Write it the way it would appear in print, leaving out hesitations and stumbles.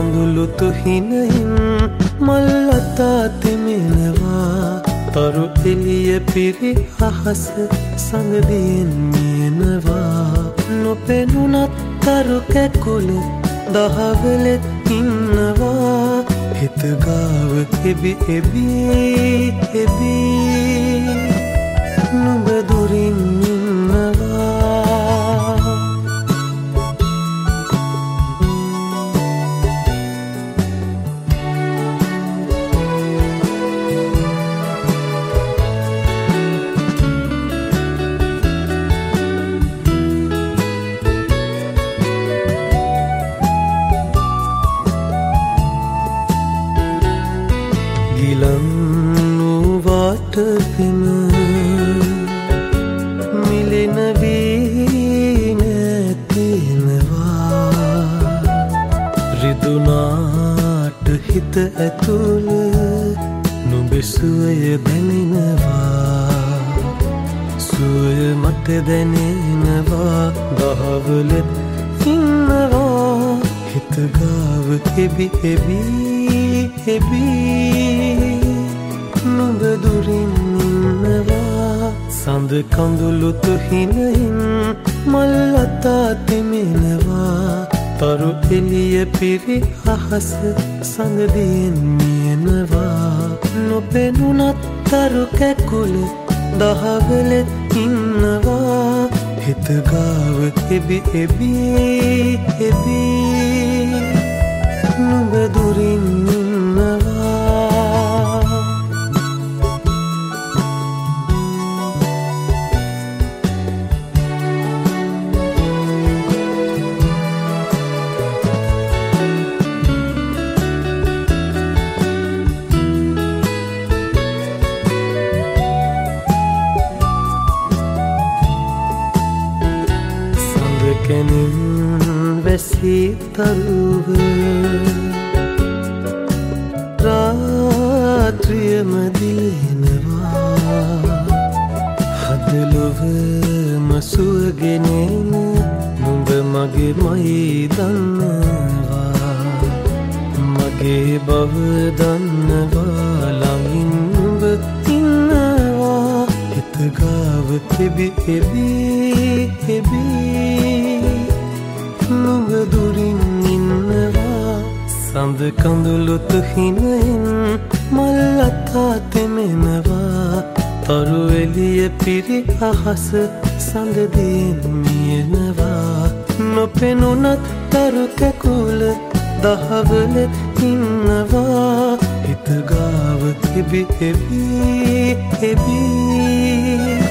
කඳුළු තුහිනයින් මල් අතා තෙමෙනවා තරු එළිය පිරි අහස සඳදියෙන් මියනවා නොපෙනුනත් තරු කැකුල දහවලෙත් ඉන්නවා හිත ගාව එබි එබි එබි නුඹ දුරින් ඉන්නවා ගිලන්නුවාට පෙම මිලෙන වී නැතිනවා රිදුනාට හිත ඇතුළ නුඹේ සුවය දැනෙනවා සුවය මට දැනෙනවා දහවලෙත් ඉන්නවා හිත ගාව එබි එබි එබි නුඹ දුරින් ඉන්නවා සඳ කඳුළු තුහිනයින් මල් අතා තෙමෙනවා තරු එළිය පිරි අහස සඳදියෙන් මියනවා නොපෙනුනත් තරු කැකුල දහවලෙත් ඉන්නවා හිත ගාව එබි එබි එබි නුඹ දුරින් ඉන්නවා සඳ කැනින් වැසී තරුව රාත්‍රියම දිලෙනවා හදලොවම සුවගෙනෙන නුඹ මගේමයි දන්නවා මගේ බව දන්නවා ළඟින් නුඹ ඉන්නවා හිත ගාව එබි එබි එබි නුඹ දුරින් ඉන්නවා සඳ කඳුළු තුහිනයින් මල් අතා තෙමෙනවා තරු එළිය පිරි අහස සඳදියෙන් මියනවා නොපෙනුනත් තරු කැකුල දහවලෙත් ඉන්නවා හිත ගාව එබි එබි එබි